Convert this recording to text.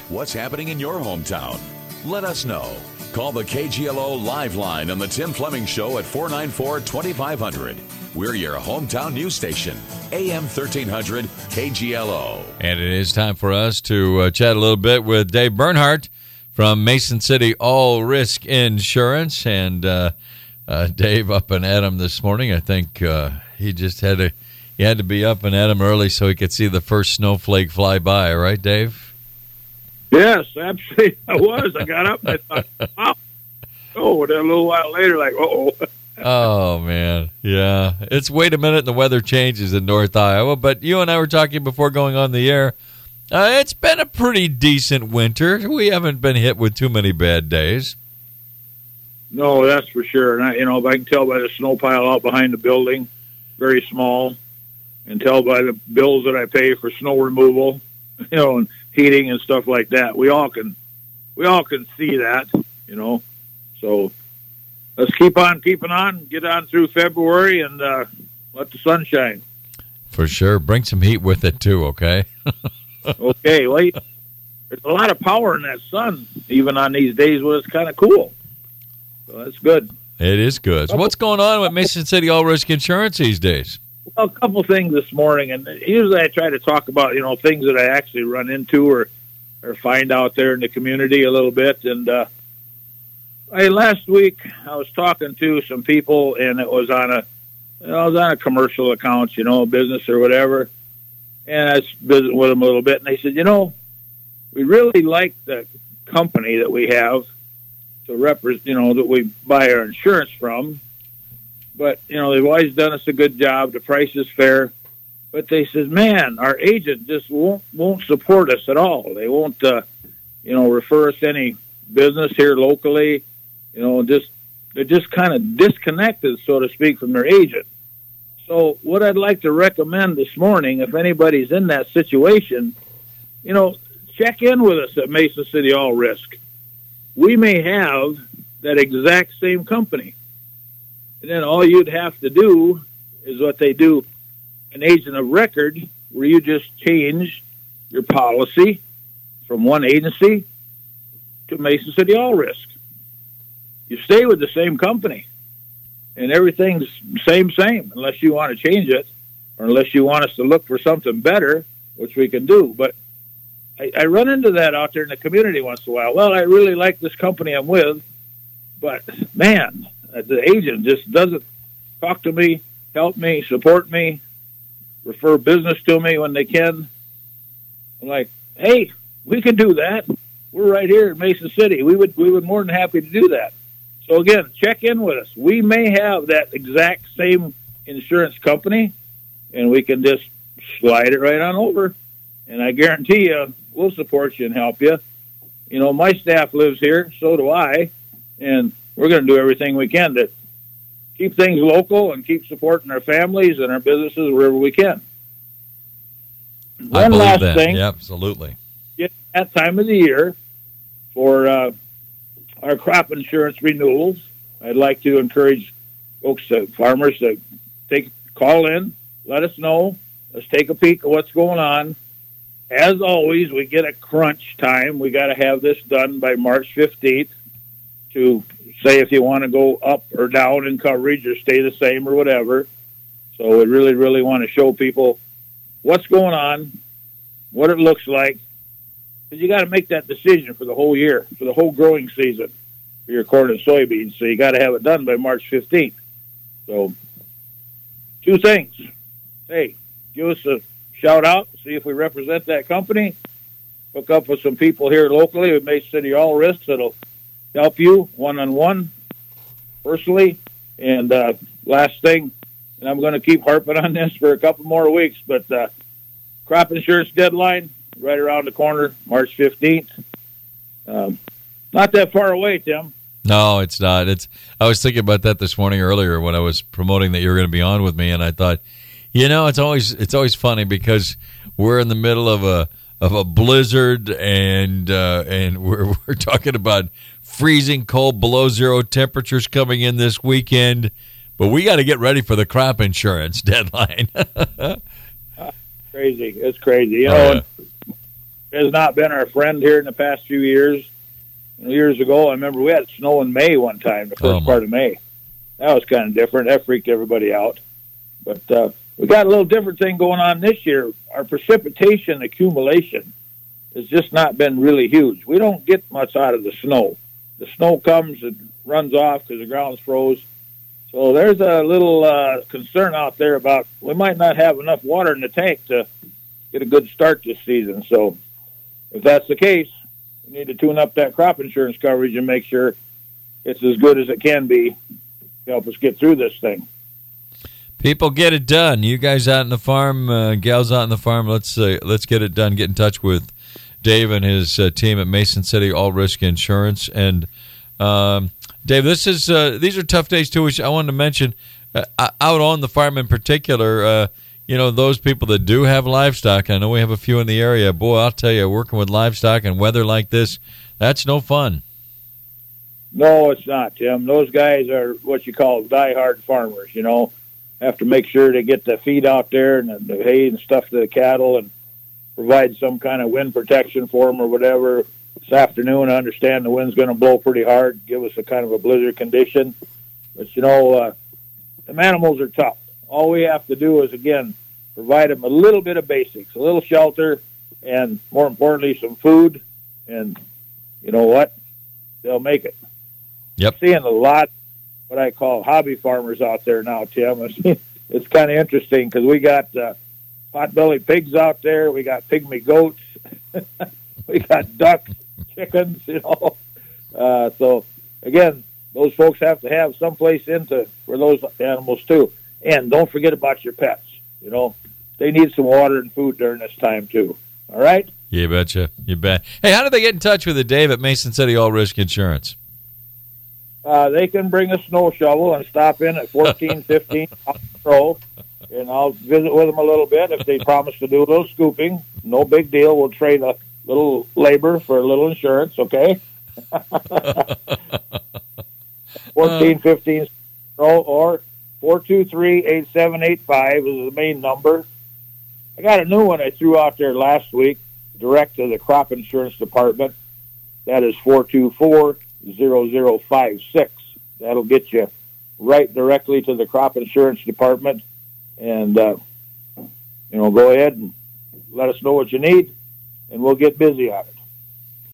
What's happening in your hometown? Let us know. Call the KGLO Live Line on the Tim Fleming Show at 494-2500. We're your hometown news station, AM 1300 KGLO. And it is time for us to chat a little bit with Dave Bernhardt from Mason City All Risk Insurance. And Dave up and at him this morning. I think he just had to be up and at him early so he could see the first snowflake fly by. Right, Dave? Yes, absolutely. I was. I got up and I thought, wow. Oh, and then a little while later, like, uh-oh. Oh, man. Yeah. It's wait a minute and the weather changes in North Iowa. But you and I were talking before going on the air. It's been a pretty decent winter. We haven't been hit with too many bad days. No, that's for sure. And if I can tell by the snow pile out behind the building, very small, and tell by the bills that I pay for snow removal, and heating and stuff like that, we all can see that, So let's keep on keeping on, get on through February, and let the sun shine. For sure. Bring some heat with it, too, okay? Okay. Well, there's a lot of power in that sun, even on these days when it's kind of cool. So that's good. It is good. So what's going on with Mason City All Risk Insurance these days? Well, a couple things this morning, and usually I try to talk about, things that I actually run into or find out there in the community a little bit. And last week I was talking to some people, and it was on a commercial account, business or whatever. And I was visiting with them a little bit, and they said, we really like the company that we have to represent, that we buy our insurance from. But, they've always done us a good job. The price is fair. But they says, man, our agent just won't support us at all. They won't, refer us to any business here locally. They're just kind of disconnected, so to speak, from their agent. So what I'd like to recommend this morning, if anybody's in that situation, check in with us at Mason City All Risk. We may have that exact same company. And then all you'd have to do is what they do, an agent of record, where you just change your policy from one agency to Mason City All Risk. You stay with the same company, and everything's same, unless you want to change it, or unless you want us to look for something better, which we can do. But I run into that out there in the community once in a while. Well, I really like this company I'm with, but, man, the agent just doesn't talk to me, help me, support me, refer business to me when they can. I'm like, hey, we can do that. We're right here in Mason City. We would more than happy to do that. So again, check in with us. We may have that exact same insurance company, and we can just slide it right on over. And I guarantee you, we'll support you and help you. My staff lives here, so do I, and we're going to do everything we can to keep things local and keep supporting our families and our businesses wherever we can. One last thing. Yeah, absolutely. It's that time of the year for our crop insurance renewals. I'd like to encourage folks, farmers, to call in, let us know. Let's take a peek at what's going on. As always, we get a crunch time. We got to have this done by March 15th to say if you want to go up or down in coverage or stay the same or whatever. So we really, really want to show people what's going on, what it looks like, because you got to make that decision for the whole year, for the whole growing season for your corn and soybeans. So you got to have it done by March 15th. So two things. Hey, give us a shout out, see if we represent that company. Hook up with some people here locally with Mason City All Risk that'll help you one-on-one personally. And last thing, and I'm going to keep harping on this for a couple more weeks, but crop insurance deadline right around the corner, March 15th. Not that far away, Tim. No, it's not. I was thinking about that this morning earlier when I was promoting that you were going to be on with me, and I thought, it's always funny because we're in the middle of a blizzard, and we're talking about freezing cold, below zero temperatures coming in this weekend, but we got to get ready for the crop insurance deadline. Crazy. It's crazy. has not been our friend here in the past few years. Years ago, I remember we had snow in May one time, the first part of May. That was kind of different. That freaked everybody out. But we got a little different thing going on this year. Our precipitation accumulation has just not been really huge. We don't get much out of the snow. The snow comes and runs off because the ground's froze. So there's a little concern out there about we might not have enough water in the tank to get a good start this season. So if that's the case, we need to tune up that crop insurance coverage and make sure it's as good as it can be to help us get through this thing. People, get it done. You guys out in the farm, gals out in the farm, let's get it done. Get in touch with Dave and his team at Mason City All Risk Insurance. And Dave, these are tough days too. Which I wanted to mention out on the farm in particular. Those people that do have livestock. I know we have a few in the area. Boy, I'll tell you, working with livestock and weather like this, that's no fun. No, it's not, Tim. Those guys are what you call diehard farmers. Have to make sure to get the feed out there and the hay and stuff to the cattle and provide some kind of wind protection for them or whatever. This afternoon, I understand the wind's going to blow pretty hard, give us a kind of a blizzard condition. But, them animals are tough. All we have to do is, again, provide them a little bit of basics, a little shelter, and more importantly, some food. And you know what? They'll make it. Yep. I'm seeing a lot what I call hobby farmers out there now, Tim. It's kind of interesting because we got pot-bellied pigs out there. We got pygmy goats. We got ducks, chickens, So, again, those folks have to have some place for those animals, too. And don't forget about your pets. They need some water and food during this time, too. All right? You betcha. You bet. Hey, how do they get in touch with Dave at Mason City All Risk Insurance? They can bring a snow shovel and stop in at 1415 Road, and I'll visit with them a little bit. If they promise to do a little scooping, no big deal. We'll trade a little labor for a little insurance, okay? 1415 or 423-8785 is the main number. I got a new one I threw out there last week, direct to the crop insurance department. That is 424-0056. That'll get you right directly to the crop insurance department. And, go ahead and let us know what you need, and we'll get busy on it.